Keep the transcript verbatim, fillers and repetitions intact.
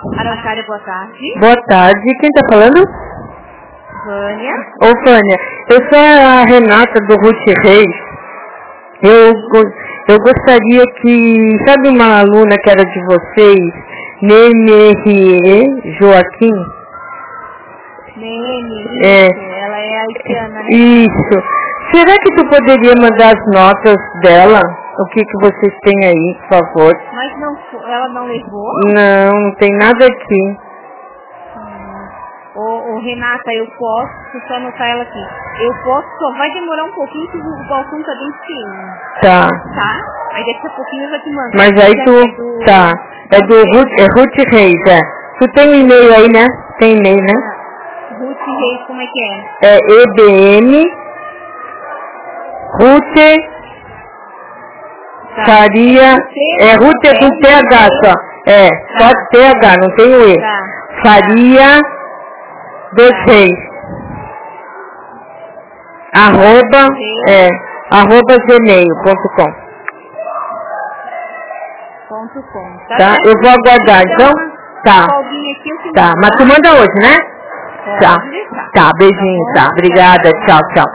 Araucária, boa tarde. Boa tarde. Quem tá falando? Vânia. Ô, Vânia, eu sou a Renata do Ruth Reis. Eu, eu gostaria que... Sabe uma aluna que era de vocês? Neme Joaquim? Neme, É. Ela é haitiana, né? Isso. Será que tu poderia mandar as notas dela? O que que vocês têm aí, por favor? Mas não, fo- ela não levou? Não, não tem nada aqui. Ô, ô, Renata, eu posso, deixa eu só anotar ela aqui. Eu posso, só vai demorar um pouquinho que o balcão tá bem cheio. Tá. Tá? Aí daqui a pouquinho eu vou te mandar. Mas aí Já tu... é do- Tá. É do Ruth, é Ruth Reis, é. Tu tem um e-mail aí, né? Tem e-mail, né? Ah, Ruth Reis, como é que é? É E B M Ruth Tá. Faria... É Ruth é com T H só. É, só Tá. T H, não tem o E. Tá. Faria dos Tá. Reis. Arroba, é, arroba gmail ponto com. Ponto com. Tá? certo? Eu vou aguardar, então? Tá. Paulinha aqui, eu te Tá, mando, mas tu manda hoje, né? Pode Tá. deixar. Tá, beijinho, tá. Obrigada, tchau, tchau.